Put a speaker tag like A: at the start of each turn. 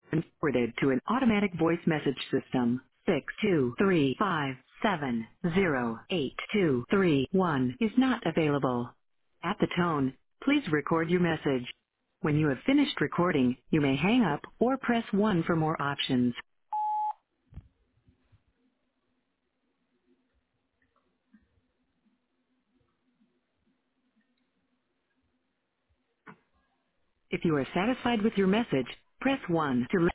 A: and forwarded to an automatic voice message system. 623570823 is not available. At the tone, please record your message. When you have finished recording, you may hang up or press 1 for more options. If you are satisfied with your message, press 1 to